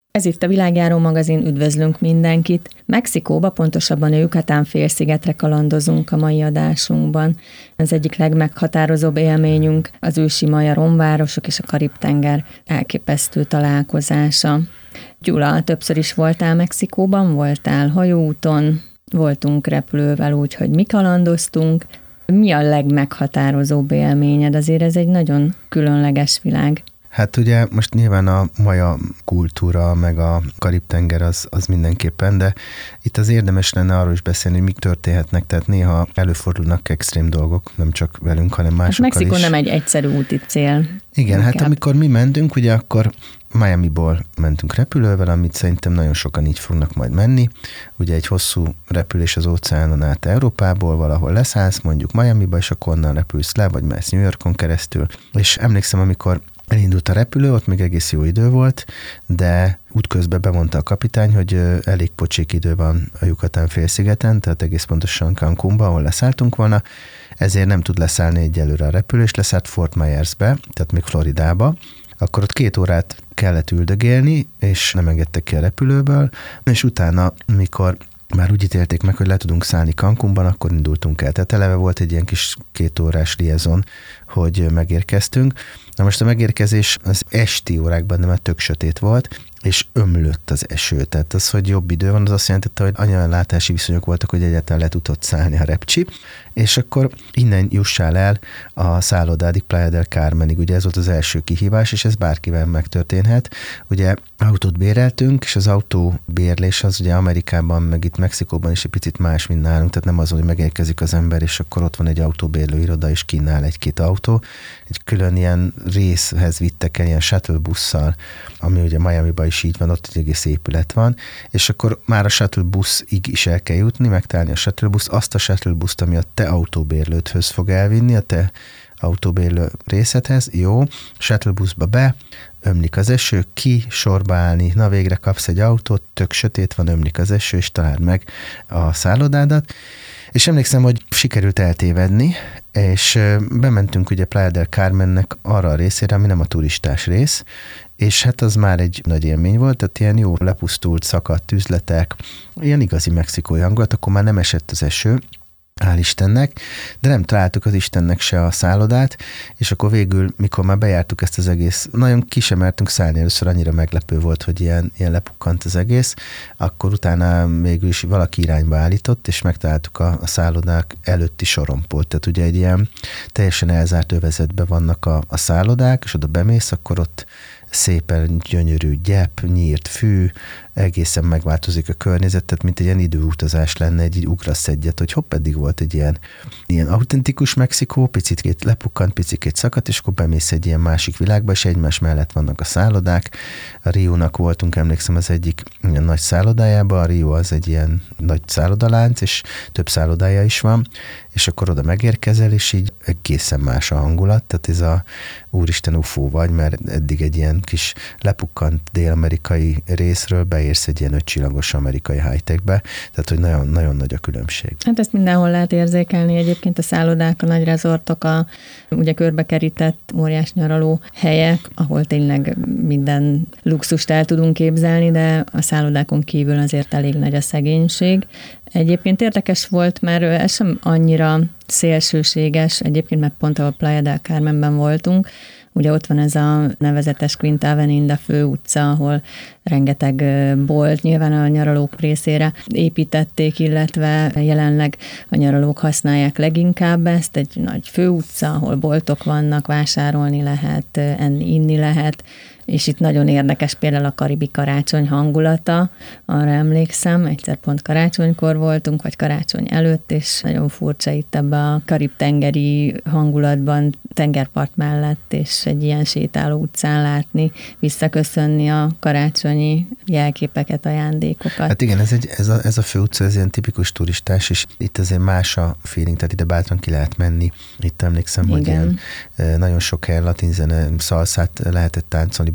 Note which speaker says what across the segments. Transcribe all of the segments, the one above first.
Speaker 1: Ez itt a Világjáró magazin, üdvözlünk mindenkit. Mexikóba, pontosabban a Yucatán-félszigetre kalandozunk a mai adásunkban. Ez egyik legmeghatározóbb élményünk az ősi maja romvárosok és a Karib-tenger elképesztő találkozása. Gyula, többször is voltál Mexikóban, voltál hajóúton, voltunk repülővel úgy, hogy mi kalandoztunk. Mi a legmeghatározóbb élményed? Azért ez egy nagyon különleges világ.
Speaker 2: Hát ugye most nyilván a maja kultúra, meg a Karib-tenger az mindenképpen, de itt az érdemes lenne arról is beszélni, hogy mik történhetnek, tehát néha előfordulnak extrém dolgok, nem csak velünk, hanem másokkal is.
Speaker 1: Mexikó nem egy egyszerű úti cél.
Speaker 2: Igen,
Speaker 1: inkább.
Speaker 2: Hát amikor mi mentünk, ugye akkor Miamiból mentünk repülővel, amit szerintem nagyon sokan így fognak majd menni. Ugye egy hosszú repülés az óceánon át Európából, valahol leszállsz, mondjuk Miamiba, és akkor onnan repülsz le, vagy mehetsz New Yorkon keresztül. És emlékszem, amikor elindult a repülő, ott még egész jó idő volt, de útközben bemondta a kapitány, hogy elég pocsék idő van a Yucatán-félszigeten, tehát egész pontosan Cancúnba, ahol leszálltunk volna, ezért nem tud leszállni egyelőre a repülő, és leszállt Fort Myersbe, tehát még Floridába. Akkor ott 2 órát kellett üldögélni, és nem engedtek ki a repülőből, és utána, mikor már úgy ítélték meg, hogy le tudunk szállni Cancúnban, akkor indultunk el. Tehát eleve volt egy ilyen kis 2 órás liaison, hogy megérkeztünk. Na most a megérkezés az esti órákban, de már tök sötét volt, és ömlött az eső. Tehát az, hogy jobb idő van, az azt jelentette, hogy olyan látási viszonyok voltak, hogy egyáltalán le tudott szállni a repcsi, és akkor innen jussál el a szállodádig, Playa del Carmenig. Ugye ez volt az első kihívás, és ez bárkivel megtörténhet. Ugye autót béreltünk, és az autóbérlés az ugye Amerikában, meg itt Mexikóban is egy picit más, mint nálunk, tehát nem az, hogy megérkezik az ember, és akkor ott van egy autóbérlő iroda, és kínál 1-2 autó. Egy külön ilyen részhez vittek el ilyen shuttle busszal, ami ugye Miamiban is így van, ott egy egész épület van, és akkor már a shuttle buszig is el kell jutni, megtalálni a shuttle busz, azt a shuttle buszt, ami a te autóbérlődhöz fog elvinni, a te autóbérlő részedhez, jó, shuttle buszba be, ömlik az eső, ki, sorba állni, na végre kapsz egy autót, tök sötét van, ömlik az eső, és találd meg a szállodádat. És emlékszem, hogy sikerült eltévedni, és bementünk ugye Playa del Carmennek arra a részére, ami nem a turistás rész, és hát az már egy nagy élmény volt, tehát ilyen jó lepusztult, szakadt üzletek, ilyen igazi mexikói hangulat, akkor már nem esett az eső, hál' Istennek, de nem találtuk az Istennek se a szállodát, és akkor végül, mikor már bejártuk ezt az egész, nagyon ki sem mertünk szállni, először annyira meglepő volt, hogy ilyen lepukkant az egész, akkor utána végül is valaki irányba állított, és megtaláltuk a szállodák előtti sorompót, tehát ugye egy ilyen teljesen elzárt övezetben vannak a szállodák, és oda bemész, akkor ott szépen gyönyörű gyep, nyírt fű, egészen megváltozik a környezet, tehát mint egy ilyen időutazás lenne, így ugrasz egyet, hogy hopp, eddig volt egy ilyen autentikus Mexikó, picit lepukkant, picit szakadt, és akkor bemész egy ilyen másik világba, és egymás mellett vannak a szállodák. A Riónak voltunk, emlékszem, az egyik ilyen nagy szállodájába, a Rio az egy ilyen nagy szállodalánc, és több szállodája is van, és akkor oda megérkezel, és így egészen más a hangulat, tehát ez a úristen UFO vagy, mert eddig egy ilyen kis lepukkant dél-amerikai részről beérsz egy ilyen 5 csillagos amerikai high-techbe, tehát hogy nagyon, nagyon nagy a különbség.
Speaker 1: Hát ezt mindenhol lehet érzékelni egyébként, a szállodák, a nagy rezortok, a ugye körbekerített óriás nyaraló helyek, ahol tényleg minden luxust el tudunk képzelni, de a szállodákon kívül azért elég nagy a szegénység. Egyébként érdekes volt, mert ez sem annyira szélsőséges, egyébként meg pont ahol Playa del Carmenben voltunk, ugye ott van ez a nevezetes Quinta Avenida fő utca, ahol rengeteg bolt nyilván a nyaralók részére építették, illetve jelenleg a nyaralók használják leginkább ezt, egy nagy főutca, ahol boltok vannak, vásárolni lehet, enni, inni lehet, és itt nagyon érdekes például a karibi karácsony hangulata, arra emlékszem, egyszer pont karácsonykor voltunk, vagy karácsony előtt, és nagyon furcsa itt ebbe a karib-tengeri hangulatban, tengerpart mellett, és egy ilyen sétáló utcán látni, visszaköszönni a karácsonyi jelképeket, ajándékokat.
Speaker 2: Hát igen, ez a főutca, ez ilyen tipikus turistás, és itt azért más a feeling, tehát ide bátran ki lehet menni. Itt emlékszem, igen, hogy ilyen, nagyon sok helyen latin zene, szalszát lehetett táncolni,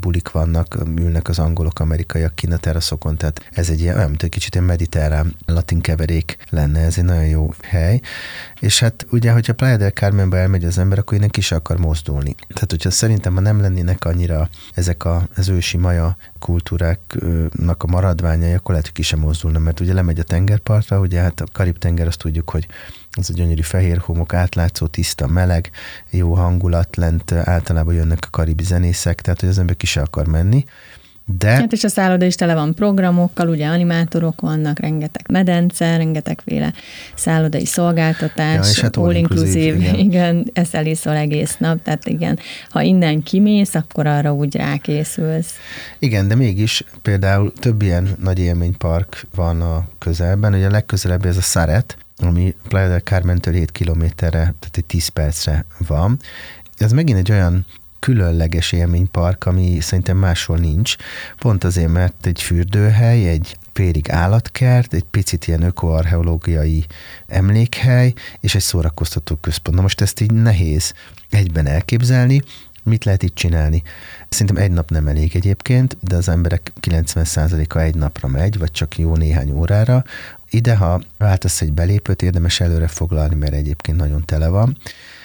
Speaker 2: bulik vannak, ülnek az angolok, amerikaiak kint a teraszokon, tehát ez egy ilyen, olyan, mint egy kicsit egy mediterrán latin keverék lenne, ez egy nagyon jó hely. És hát ugye, hogyha Playa del Carmenbe elmegy az ember, akkor innen ki se akar mozdulni. Tehát, hogyha szerintem, ha nem lennének annyira ezek az ősi maja kultúráknak a maradványai, akkor lehet, hogy ki sem mozdulna, mert ugye lemegy a tengerpartra, ugye hát a Karib-tenger, azt tudjuk, hogy ez a gyönyörű fehér homok, átlátszó, tiszta, meleg, jó hangulat, lent általában jönnek a karibi zenészek, tehát hogy az ember ki se akar menni. De...
Speaker 1: Hát és a szálloda is tele van programokkal, ugye animátorok vannak, rengeteg medence, rengetegféle szállodai szolgáltatás,
Speaker 2: és hát
Speaker 1: all-inclusive, igen, eszel iszol egész nap, tehát igen, ha innen kimész, akkor arra úgy rákészülsz.
Speaker 2: Igen, de mégis például több ilyen nagy élménypark van a közelben, ugye a legközelebbi ez a Saret, ami Playa del Carmentől 7 kilométerre, tehát egy 10 percre van. Ez megint egy olyan különleges élménypark, ami szerintem máshol nincs. Pont azért, mert egy fürdőhely, egy félig állatkert, egy picit ilyen ökoarcheológiai emlékhely, és egy szórakoztató központ. Na most ezt így nehéz egyben elképzelni. Mit lehet itt csinálni? Szerintem egy nap nem elég egyébként, de az emberek 90%-a egy napra megy, vagy csak jó néhány órára. Ide, ha váltasz egy belépőt, érdemes előre foglalni, mert egyébként nagyon tele van.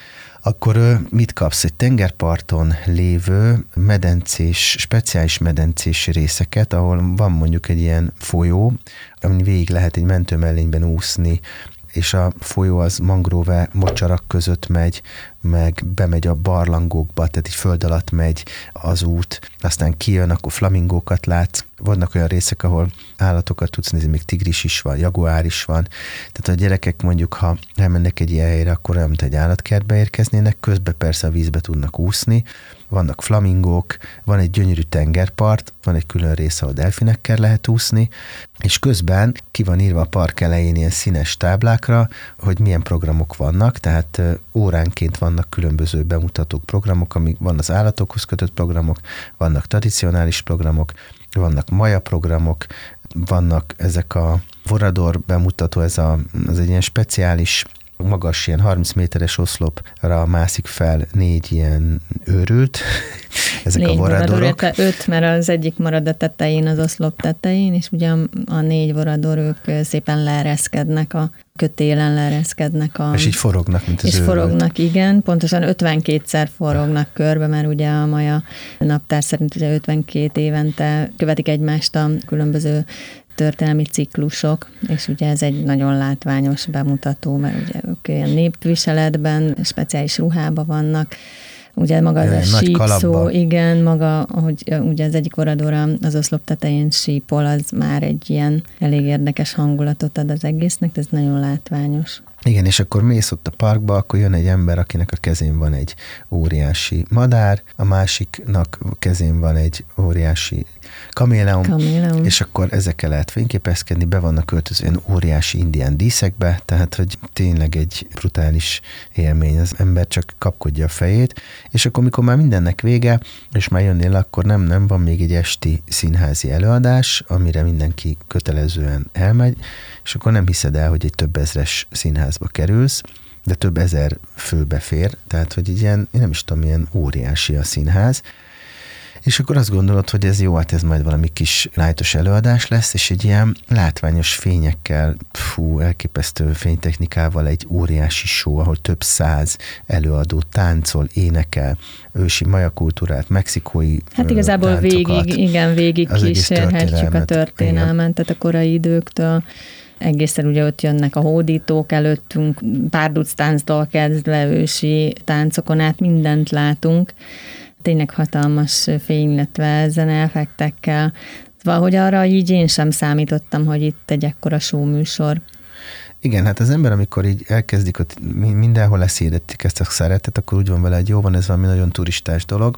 Speaker 2: Akkor mit kapsz? Egy tengerparton lévő medencés, speciális medencés részeket, ahol van mondjuk egy ilyen folyó, amin végig lehet egy mentőmellényben úszni, és a folyó az mangrove mocsarak között megy, meg bemegy a barlangokba, tehát így föld alatt megy az út, aztán kijön, akkor flamingókat látsz. Vannak olyan részek, ahol állatokat tudsz nézni, még tigris is van, jaguár is van. Tehát a gyerekek mondjuk, ha elmennek egy ilyen helyre, akkor olyan, mint egy állatkertbe érkeznének, közben persze a vízbe tudnak úszni, vannak flamingók, van egy gyönyörű tengerpart, van egy külön rész, ahol delfinekkel lehet úszni, és közben ki van írva a park elején ilyen színes táblákra, hogy milyen programok vannak, tehát óránként vannak különböző bemutatók, programok, amik van az állatokhoz kötött programok, vannak tradicionális programok, vannak maja programok, vannak ezek a vorador bemutató, az egy ilyen speciális, magas, ilyen 30 méteres oszlopra mászik fel 4 ilyen őrült, ezek a voradorok.
Speaker 1: 5, mert az egyik marad a tetején, az oszlop tetején, és ugye a 4 vorador, ők szépen leereszkednek a kötélen, leereszkednek
Speaker 2: és így forognak, mint az
Speaker 1: és
Speaker 2: őrült.
Speaker 1: forognak, igen, pontosan 52-szer forognak körbe, mert ugye a maja naptár szerint ugye 52 évente követik egymást a különböző történelmi ciklusok, és ugye ez egy nagyon látványos bemutató, mert ugye ők ilyen népviseletben, speciális ruhában vannak, ugye maga az a sípszó, igen, maga, ahogy ugye az egyik oradóra az oszlop tetején sípol, az már egy ilyen elég érdekes hangulatot ad az egésznek, ez nagyon látványos.
Speaker 2: Igen, és akkor mész ott a parkba, akkor jön egy ember, akinek a kezén van egy óriási madár, a másiknak kezén van egy óriási kaméleon, és akkor ezekkel lehet fényképezkedni, be vannak öltöző ilyen óriási indián díszekbe, tehát hogy tényleg egy brutális élmény, az ember csak kapkodja a fejét, és akkor mikor már mindennek vége, és már jönnél, akkor nem van még egy esti színházi előadás, amire mindenki kötelezően elmegy, és akkor nem hiszed el, hogy egy több ezres színházba kerülsz, de több ezer főbe fér, tehát hogy így ilyen, én nem is tudom, ilyen óriási a színház, és akkor azt gondolod, hogy ez jó, hát ez majd valami kis lájtos előadás lesz, és egy ilyen látványos fényekkel, elképesztő fénytechnikával egy óriási show, ahol több 100 előadó táncol, énekel, ősi maja kultúrát, mexikói hát
Speaker 1: igazából
Speaker 2: táncokat,
Speaker 1: végig kísérhetjük a történelmen, tehát a korai időktől egészen ugye ott jönnek a hódítók előttünk, párductánctól kezdve ősi táncokon át mindent látunk. Tényleg hatalmas fény, illetve zeneeffektekkel. Valahogy arra így én sem számítottam, hogy itt egy ekkora show műsor.
Speaker 2: Igen, hát az ember, amikor így elkezdik, ott mindenhol leszérdették ezt a szeretet, akkor úgy van vele, hogy jó van, ez valami nagyon turistás dolog,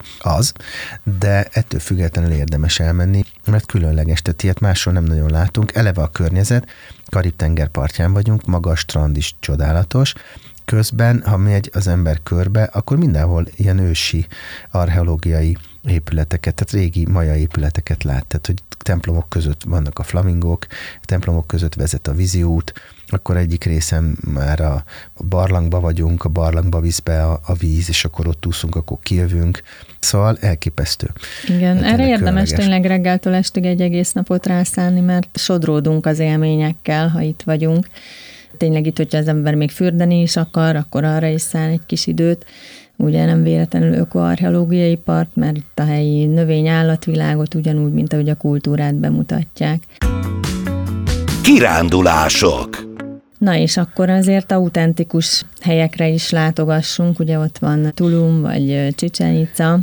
Speaker 2: de ettől függetlenül érdemes elmenni, mert különleges, tehát ilyet máshol nem nagyon látunk. Eleve a környezet, Karib-tenger partján vagyunk, maga a strand is csodálatos, közben, ha megy az ember körbe, akkor mindenhol ilyen ősi archeológiai épületeket, tehát régi maja épületeket lát, tehát hogy templomok között vannak a flamingók, templomok között vezet a víziút, akkor egyik részen már a barlangba vagyunk, a barlangba visz be a víz, és akkor ott úszunk, akkor kijövünk. Szóval elképesztő.
Speaker 1: Igen, hát erre érdemes tényleg reggeltől estig egy egész napot rászállni, mert sodródunk az élményekkel, ha itt vagyunk. Tényleg itt, hogyha az ember még fürdeni is akar, akkor arra is száll egy kis időt. Ugye nem véletlenül ökoarcheológiai park, mert itt a helyi növény-állatvilágot ugyanúgy, mint ahogy a kultúrát bemutatják.
Speaker 3: Kirándulások.
Speaker 1: Na és akkor azért autentikus helyekre is látogassunk, ugye ott van Tulum vagy Chichén Itzá,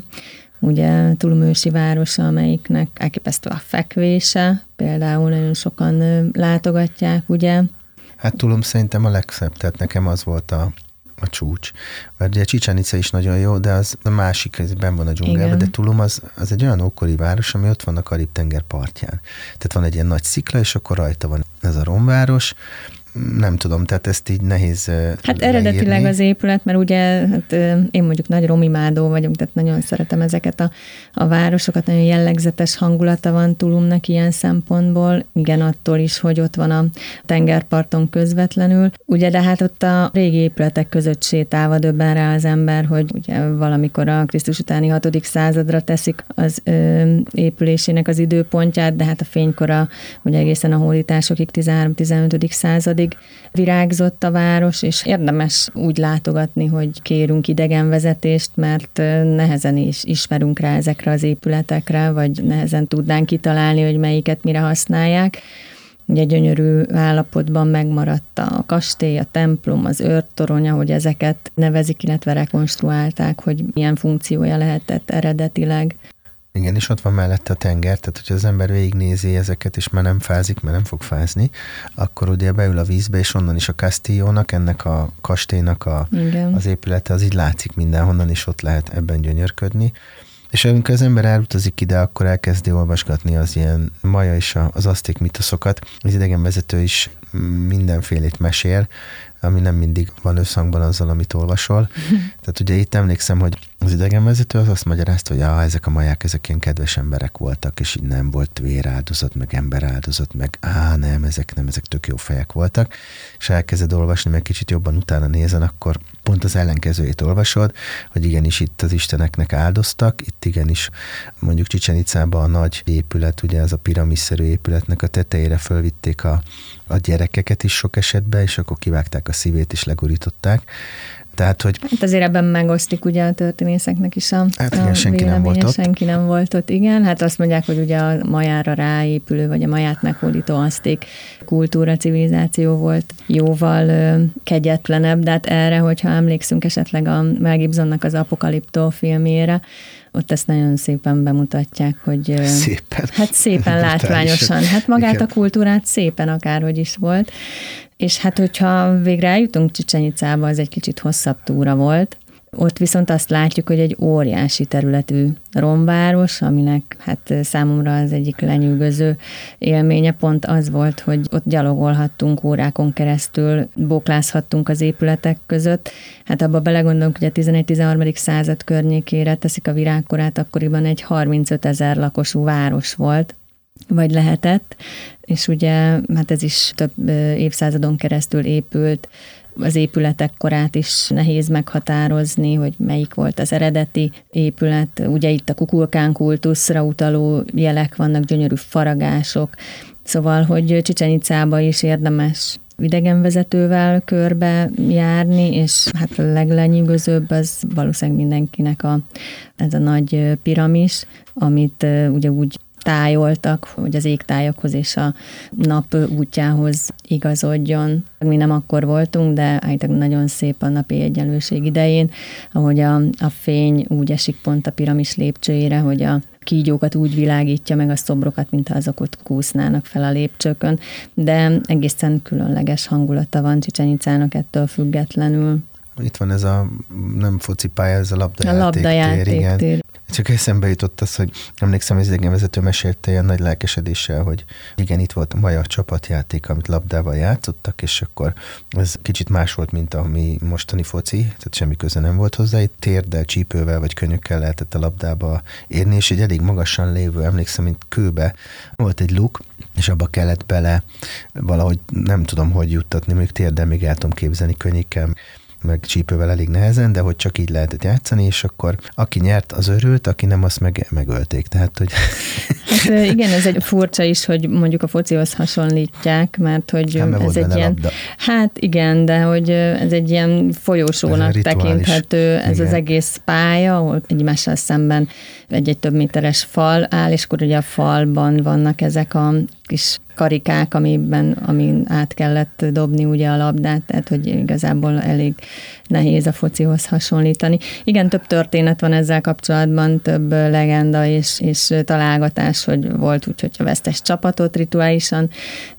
Speaker 1: ugye Tulum ősi városa, amelyiknek elképesztő a fekvése, például nagyon sokan látogatják, ugye.
Speaker 2: Hát Tulum szerintem a legszebb, tehát nekem az volt a csúcs. Mert ugye Chichén Itzá is nagyon jó, de az a másik, ez benn van a dzsungelben, de Tulum az egy olyan ókori város, ami ott van a Karib-tenger partján. Tehát van egy ilyen nagy szikla, és akkor rajta van ez a romváros. Nem tudom, tehát ezt így nehéz
Speaker 1: Hát eredetileg leírni. Az épület, mert ugye hát én mondjuk nagy romimádó vagyok, tehát nagyon szeretem ezeket a városokat, nagyon jellegzetes hangulata van Tulumnak ilyen szempontból, igen, attól is, hogy ott van a tengerparton közvetlenül, ugye, de hát ott a régi épületek között sétálva döbben rá az ember, hogy ugye valamikor a Krisztus utáni 6. századra teszik az épülésének az időpontját, de hát a fénykora ugye egészen a hódításokig 13-15. századig virágzott a város, és érdemes úgy látogatni, hogy kérünk idegenvezetést, mert nehezen is ismerünk rá ezekre az épületekre, vagy nehezen tudnánk kitalálni, hogy melyiket mire használják. Ugye gyönyörű állapotban megmaradt a kastély, a templom, az őrtorony, ahogy ezeket nevezik, illetve rekonstruálták, hogy milyen funkciója lehetett eredetileg.
Speaker 2: Igen, és ott van mellette a tenger, tehát hogyha az ember végignézi ezeket, és már nem fázik, mert nem fog fázni, akkor ugye beül a vízbe, és onnan is a Castillo-nak, ennek a kastélynak az épülete, az így látszik mindenhonnan, és ott lehet ebben gyönyörködni. És amikor az ember elutazik ide, akkor elkezdi olvasgatni az ilyen maja és az azték mitoszokat. Az idegenvezető is mindenfélét mesél, ami nem mindig van összhangban azzal, amit olvasol. Tehát ugye itt emlékszem, hogy az idegenvezető az azt magyarázta, hogy ezek a maják, ezek ilyen kedves emberek voltak, és így nem volt véráldozat, meg emberáldozat, meg nem, ezek tök jó fejek voltak. És elkezded olvasni, meg kicsit jobban utána nézen, akkor pont az ellenkezőjét olvasod, hogy igenis itt az isteneknek áldoztak, itt igenis mondjuk Chichén Itzában a nagy épület, ugye az a piramisszerű épületnek a tetejére fölvitték a gyerekeket is sok esetben, és akkor kivágták a szívét és legurították. Tehát, hogy... Hát
Speaker 1: azért ebben megosztik ugye a történészeknek is a
Speaker 2: igen, senki nem volt ott.
Speaker 1: Senki nem volt ott, igen. Hát azt mondják, hogy ugye a majára ráépülő, vagy a maját meghódító azték kultúra, civilizáció volt jóval kegyetlenebb, de hát erre, hogyha emlékszünk esetleg a Mel Gibsonnak az Apokaliptó filmjére, ott ezt nagyon szépen bemutatják, hogy...
Speaker 2: Szépen.
Speaker 1: Hát szépen látványosan. Hát magát igen. A kultúrát szépen akárhogy is volt. És hát, hogyha végre eljutunk Chichén Itzába, az egy kicsit hosszabb túra volt. Ott viszont azt látjuk, hogy egy óriási területű romváros, aminek hát számomra az egyik lenyűgöző élménye pont az volt, hogy ott gyalogolhattunk órákon keresztül, bóklázhattunk az épületek között. Hát abba belegondolunk, hogy a 11-13. század környékére teszik a virágkorát, akkoriban egy 35 000 lakosú város volt, vagy lehetett, és ugye hát ez is több évszázadon keresztül épült, az épületek korát is nehéz meghatározni, hogy melyik volt az eredeti épület. Ugye itt a kukulkán kultuszra utaló jelek vannak, gyönyörű faragások, szóval, hogy Chichén Itzába is érdemes idegenvezetővel körbe járni, és hát a leglenyűgözőbb az valószínűleg mindenkinek ez a nagy piramis, amit ugye úgy tájoltak, hogy az égtájakhoz és a nap útjához igazodjon. Mi nem akkor voltunk, de állítólag nagyon szép a napi egyenlőség idején, ahogy a fény úgy esik pont a piramis lépcsőjére, hogy a kígyókat úgy világítja meg a szobrokat, mintha azok ott kúsznának fel a lépcsőkön, de egészen különleges hangulata van Chichén Itzának ettől függetlenül.
Speaker 2: Itt van ez a nem focipálya, ez a labdajátéktér, igen. Csak eszembe jutott az, hogy emlékszem, az idegenvezető mesélte ilyen nagy lelkesedéssel, hogy igen, itt volt a maja csapatjáték, amit labdával játszottak, és akkor ez kicsit más volt, mint a mi mostani foci, tehát semmi köze nem volt hozzá, itt térddel, csípővel vagy könyökkel lehetett a labdába érni, és egy elég magasan lévő, emlékszem, mint kőbe volt egy luk, és abba kellett bele valahogy, nem tudom, hogy juttatni, még térdel még el tudom képzelni, könnyékkel, meg csípővel elég nehezen, de hogy csak így lehetett játszani, és akkor aki nyert, az örült, aki nem, azt megölték. Tehát, hogy...
Speaker 1: Hát igen, ez egy furcsa is, hogy mondjuk a focihoz hasonlítják, mert hogy ez egy ilyen... Labda. Hát igen, de hogy ez egy ilyen folyósónak tekinthető, ez igen. Az egész pálya, ahol egymással szemben egy több méteres fal áll, és akkor ugye a falban vannak ezek a kis karikák, amin át kellett dobni ugye a labdát, tehát hogy igazából elég nehéz a focihoz hasonlítani. Igen, több történet van ezzel kapcsolatban, több legenda és találgatás, hogy volt úgy, hogy a vesztes csapatot rituálisan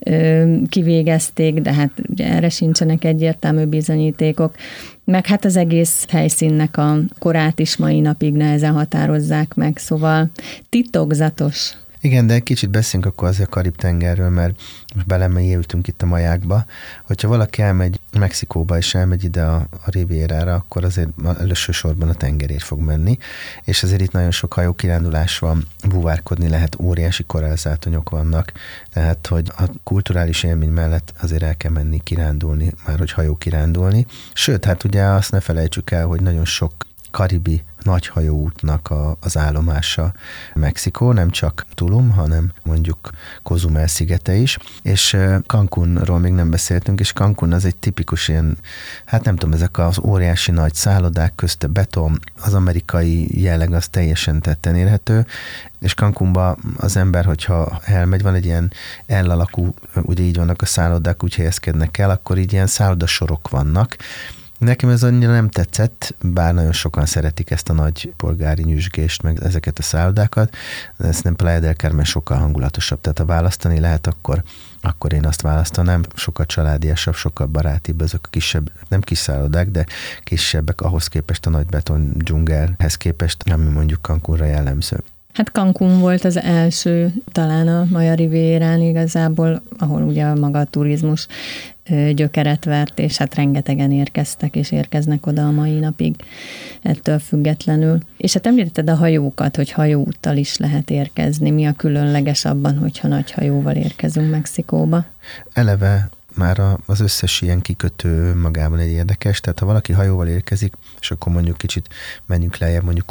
Speaker 1: kivégezték, de hát ugye erre sincsenek egyértelmű bizonyítékok. Meg hát az egész helyszínnek a korát is mai napig nehezen határozzák meg, szóval titokzatos.
Speaker 2: Igen, de egy kicsit beszéljünk akkor azért a Karib-tengerről, mert most belemélyültünk itt a majákba. Hogyha valaki elmegy Mexikóba és elmegy ide a Rivierára, akkor azért elsősorban a tengerért fog menni, és azért itt nagyon sok hajókirándulás van, búvárkodni lehet, óriási korallzátonyok vannak, tehát hogy a kulturális élmény mellett azért el kell menni kirándulni, már hogy hajókirándulni. Sőt, hát ugye azt ne felejtsük el, hogy nagyon sok karibi nagyhajóútnak az állomása Mexikó, nem csak Tulum, hanem mondjuk Cozumel szigete is, és Cancúnról még nem beszéltünk, és Cancún az egy tipikus ilyen, hát nem tudom, ezek az óriási nagy szállodák közte beton, az amerikai jelleg az teljesen tetten érhető, és Cancúnba az ember, hogyha elmegy, van egy ilyen L-alakú, ugye így vannak a szállodák, úgy helyezkednek el, akkor így ilyen szállodasorok vannak. Nekem ez annyira nem tetszett, bár nagyon sokan szeretik ezt a nagy polgári nyüzsgést, meg ezeket a szállodákat, de ezt nem Playa del Carmen sokkal hangulatosabb. Tehát ha választani lehet, akkor én azt választanám, sokkal családiasabb, sokkal barátibb, ezek a kisebb, nem kis szállodák, de kisebbek ahhoz képest a nagy beton dzsungelhez képest, ami mondjuk Cancúnra jellemző.
Speaker 1: Hát Cancún volt az első, talán a Maja Rivierán igazából, ahol ugye maga a turizmus gyökeret vert, és hát rengetegen érkeztek, és érkeznek oda a mai napig ettől függetlenül. És hát említetted a hajókat, hogy hajóúttal is lehet érkezni. Mi a különleges abban, hogyha nagy hajóval érkezünk Mexikóba? Eleve
Speaker 2: már az összes ilyen kikötő magában egy érdekes, tehát ha valaki hajóval érkezik, és akkor mondjuk kicsit menjünk lejjebb mondjuk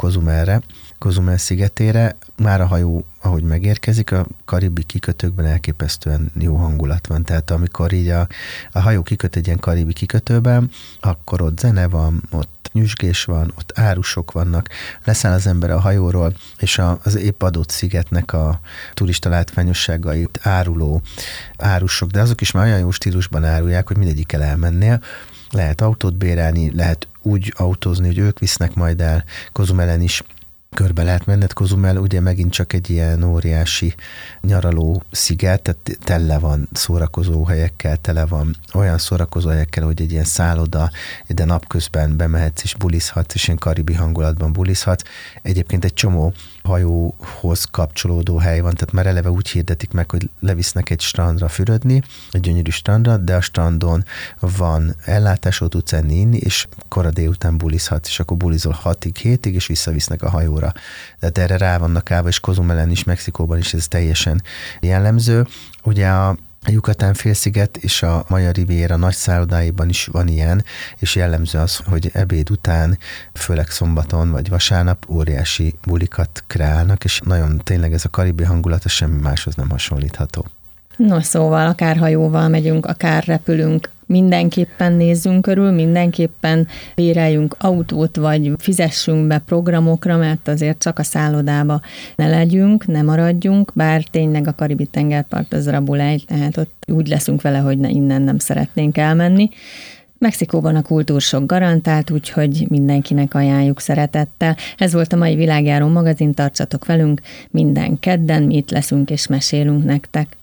Speaker 2: Cozumel szigetére, már a hajó, ahogy megérkezik, a karibi kikötőkben elképesztően jó hangulat van. Tehát amikor így a hajó kiköt egy ilyen karibi kikötőben, akkor ott zene van, ott nyüzsgés van, ott árusok vannak, leszáll az ember a hajóról, és az épp adott szigetnek a turista látványosságait áruló árusok, de azok is már olyan jó stílusban árulják, hogy mindegyikkel elmennél. Lehet autót bérelni, lehet úgy autózni, hogy ők visznek majd el. Cozumelen is körbe lehet menned. Cozumel ugye megint csak egy ilyen óriási nyaraló sziget, tehát tele van szórakozó helyekkel, tele van olyan szórakozó helyekkel, hogy egy ilyen szálloda, de napközben bemehetsz és bulizhatsz, és ilyen karibi hangulatban bulizhatsz. Egyébként egy csomó hajóhoz kapcsolódó hely van, tehát már eleve úgy hirdetik meg, hogy levisznek egy strandra fürödni, egy gyönyörű strandra, de a strandon van ellátás, ott tudsz enni, inni, és kora délután bulizhatsz, és akkor bulizol 6-ig, 7-ig, és visszavisznek a hajóra. Tehát erre rá vannak állva, és Cozumelen is, Mexikóban is ez teljesen jellemző. Ugye a Yucatán félsziget és a Maja Riviera nagy szállodáiban is van ilyen, és jellemző az, hogy ebéd után, főleg szombaton vagy vasárnap óriási bulikat kreálnak, és nagyon tényleg ez a karibi hangulat, ez semmi máshoz nem hasonlítható.
Speaker 1: No, szóval akár hajóval megyünk, akár repülünk, mindenképpen nézzünk körül, mindenképpen béreljünk autót, vagy fizessünk be programokra, mert azért csak a szállodába ne legyünk, ne maradjunk, bár tényleg a karibi tengerpart az rabulej, tehát ott úgy leszünk vele, hogy innen nem szeretnénk elmenni. Mexikóban a kultúrsok garantált, úgyhogy mindenkinek ajánljuk szeretettel. Ez volt a mai Világjáró magazin, tartsatok velünk, minden kedden mi itt leszünk és mesélünk nektek.